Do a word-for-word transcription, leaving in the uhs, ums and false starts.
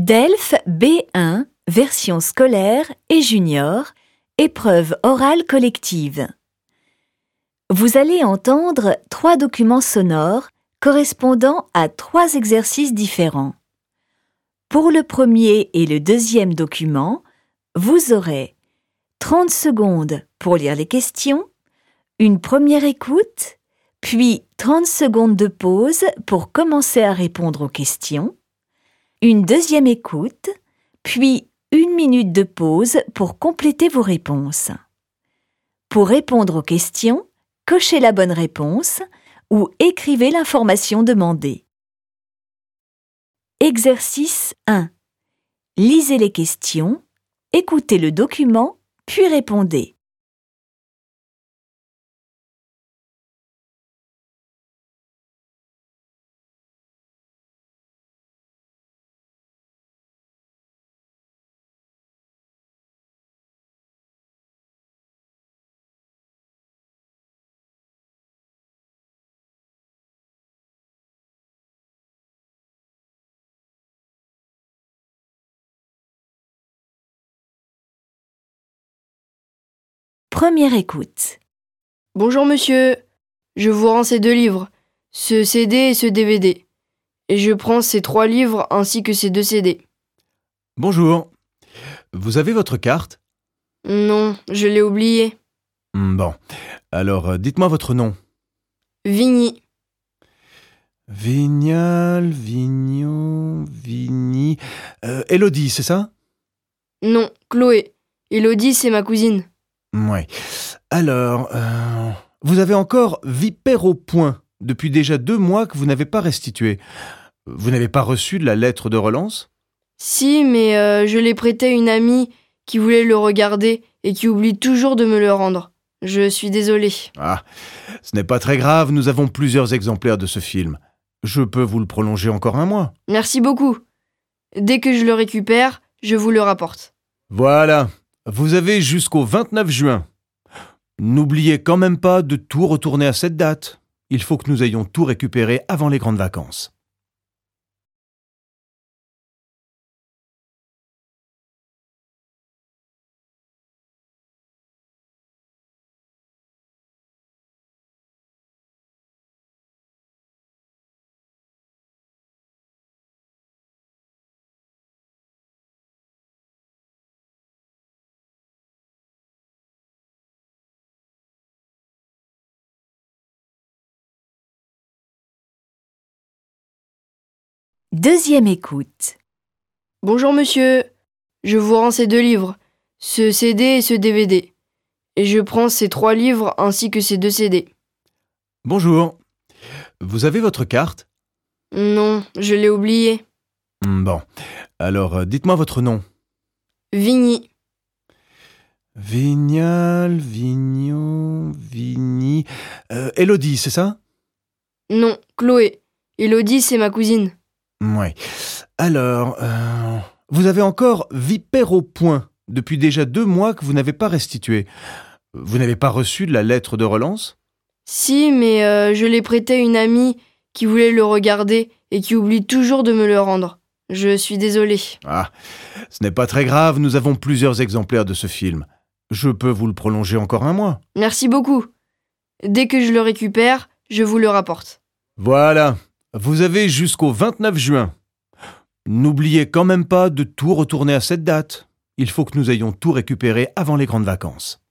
DELF B un, version scolaire et junior, épreuve orale collective. Vous allez entendre trois documents sonores correspondant à trois exercices différents. Pour le premier et le deuxième document, vous aurez trente secondes pour lire les questions, une première écoute, puis trente secondes de pause pour commencer à répondre aux questions, une deuxième écoute, puis une minute de pause pour compléter vos réponses. Pour répondre aux questions, cochez la bonne réponse ou écrivez l'information demandée. Exercice un. Lisez les questions, écoutez le document, puis répondez. Première écoute. Bonjour monsieur, je vous rends ces deux livres, ce C D et ce D V D. Et je prends ces trois livres ainsi que ces deux C D. Bonjour. Vous avez votre carte? Non, je l'ai oubliée. Bon. Alors, euh, dites-moi votre nom. Vigny. Vignal, Vignon, Vigny... Euh, Élodie, c'est ça? Non, Chloé. Élodie, c'est ma cousine. Ouais. Alors, euh, vous avez encore Vipère au point depuis déjà deux mois que vous n'avez pas restitué. Vous n'avez pas reçu de la lettre de relance? Si, mais euh, je l'ai prêté à une amie qui voulait le regarder et qui oublie toujours de me le rendre. Je suis désolée. Ah, ce n'est pas très grave, nous avons plusieurs exemplaires de ce film. Je peux vous le prolonger encore un mois. Merci beaucoup. Dès que je le récupère, je vous le rapporte. Voilà, vous avez jusqu'au vingt-neuf juin. N'oubliez quand même pas de tout retourner à cette date. Il faut que nous ayons tout récupéré avant les grandes vacances. Deuxième écoute. Bonjour monsieur, je vous rends ces deux livres, ce C D et ce D V D. Et je prends ces trois livres ainsi que ces deux C D. Bonjour. Vous avez votre carte? Non, je l'ai oubliée. Bon. Alors, euh, dites-moi votre nom. Vigny. Vignal, Vignon, Vigny... Euh, Élodie, c'est ça? Non, Chloé. Élodie, c'est ma cousine. Ouais. Alors, euh, vous avez encore Vipère au point depuis déjà deux mois que vous n'avez pas restitué. Vous n'avez pas reçu de la lettre de relance? Si, mais euh, je l'ai prêté à une amie qui voulait le regarder et qui oublie toujours de me le rendre. Je suis désolée. Ah, ce n'est pas très grave, nous avons plusieurs exemplaires de ce film. Je peux vous le prolonger encore un mois. Merci beaucoup. Dès que je le récupère, je vous le rapporte. Voilà, vous avez jusqu'au vingt-neuf juin. N'oubliez quand même pas de tout retourner à cette date. Il faut que nous ayons tout récupéré avant les grandes vacances.